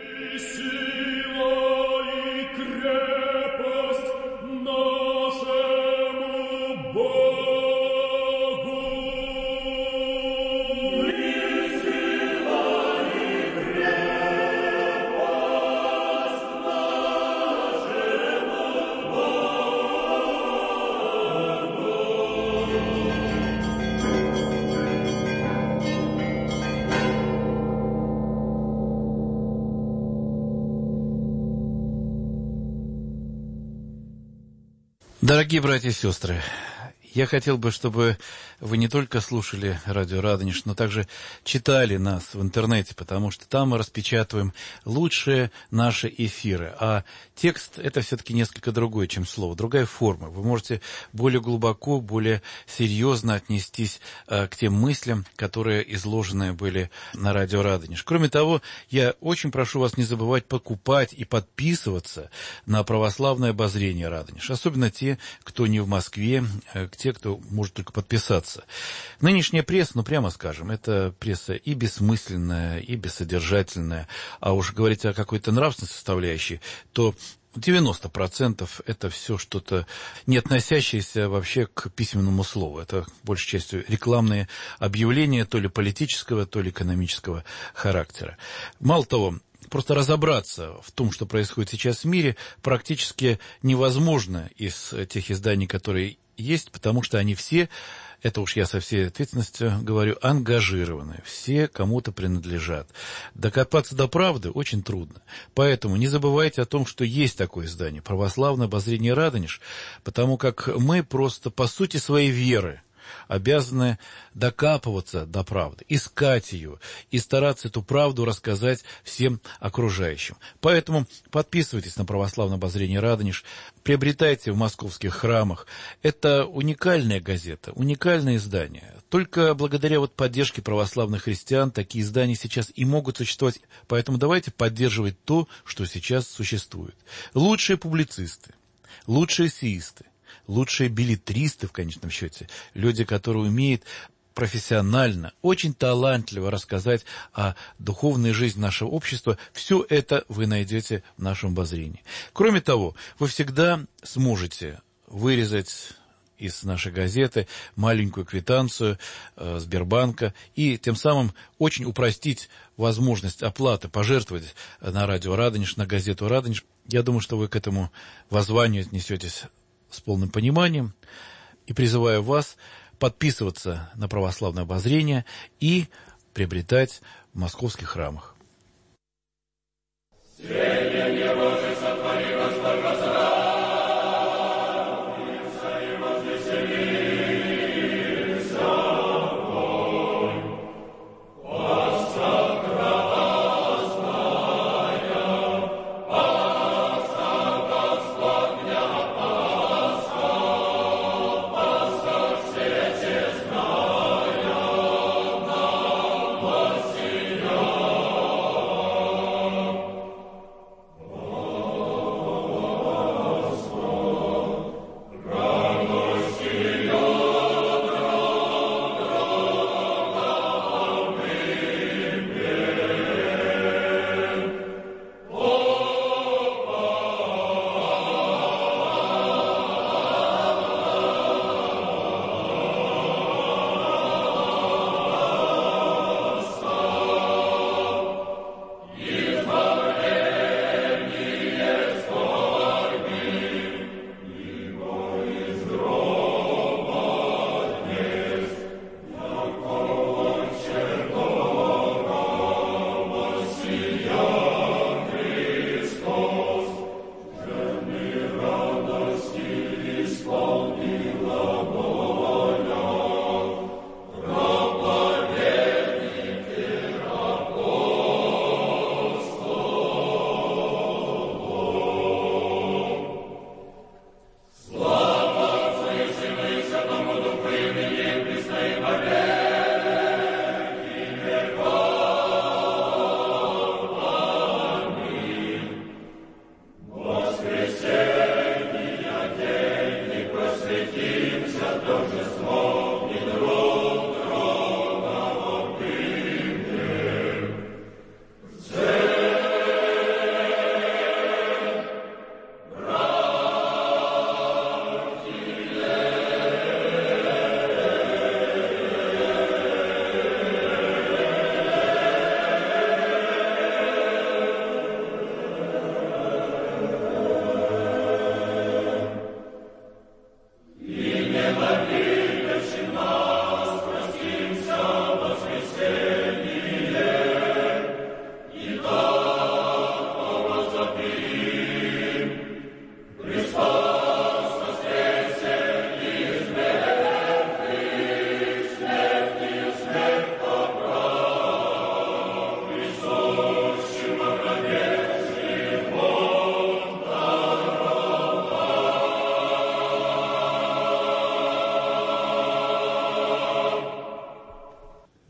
S1: Дорогие братья и сестры, я хотел бы, чтобы вы не только слушали радио Радонеж, но также читали нас в интернете, потому что там мы распечатываем лучшие наши эфиры. А текст – это все-таки несколько другое, чем слово, другая форма. Вы можете более глубоко, более серьезно отнестись э, к тем мыслям, которые изложены были на радио Радонеж. Кроме того, я очень прошу вас не забывать покупать и подписываться на православное обозрение Радонеж, особенно те, кто не в Москве, э, те, кто может только подписаться. Нынешняя пресса, ну прямо скажем, это пресса и бессмысленная, и бессодержательная, а уж говорить о какой-то нравственной составляющей, то девяносто процентов это все что-то, не относящееся вообще к письменному слову. Это, большей частью, рекламные объявления то ли политического, то ли экономического характера. Мало того, просто разобраться в том, что происходит сейчас в мире, практически невозможно из тех изданий, которые есть, потому что они все, это уж я со всей ответственностью говорю, ангажированы, все кому-то принадлежат. Докопаться до правды очень трудно. Поэтому не забывайте о том, что есть такое издание «Православное обозрение Радонеж», потому как мы просто по сути своей веры обязаны докапываться до правды, искать ее и стараться эту правду рассказать всем окружающим. Поэтому подписывайтесь на православное обозрение Радонеж, приобретайте в московских храмах. Это уникальная газета, уникальное издание. Только благодаря вот поддержке православных христиан такие издания сейчас и могут существовать. Поэтому давайте поддерживать то, что сейчас существует. Лучшие публицисты, лучшие эссеисты, лучшие беллетристы, в конечном счете, люди, которые умеют профессионально, очень талантливо рассказать о духовной жизни нашего общества, все это вы найдете в нашем обозрении. Кроме того, вы всегда сможете вырезать из нашей газеты маленькую квитанцию э, Сбербанка и тем самым очень упростить возможность оплаты, пожертвовать на радио Радонеж, на газету Радонеж. Я думаю, что вы к этому воззванию отнесетесь с полным пониманием, и призываю вас подписываться на православное обозрение и приобретать в московских храмах.
S7: Святая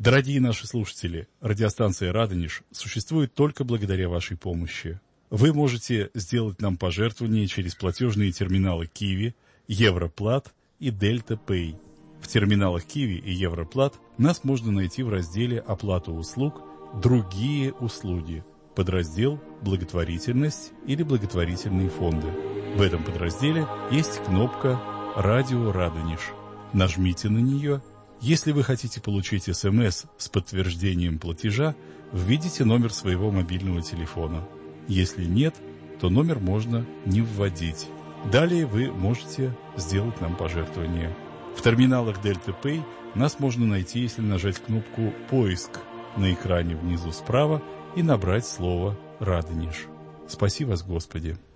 S5: Дорогие наши слушатели, радиостанция «Радонеж» существует только благодаря вашей помощи. Вы можете сделать нам пожертвования через платежные терминалы Киви, Европлат и Дельта Пэй. В терминалах Киви и Европлат нас можно найти в разделе «Оплата услуг», «Другие услуги», подраздел «Благотворительность» или «Благотворительные фонды». В этом подразделе есть кнопка «Радио Радонеж». Нажмите на нее. Если вы хотите получить СМС с подтверждением платежа, введите номер своего мобильного телефона. Если нет, то номер можно не вводить. Далее вы можете сделать нам пожертвование. В терминалах Дельта Пэй нас можно найти, если нажать кнопку «Поиск» на экране внизу справа и набрать слово «Радонеж». Спаси вас, Господи!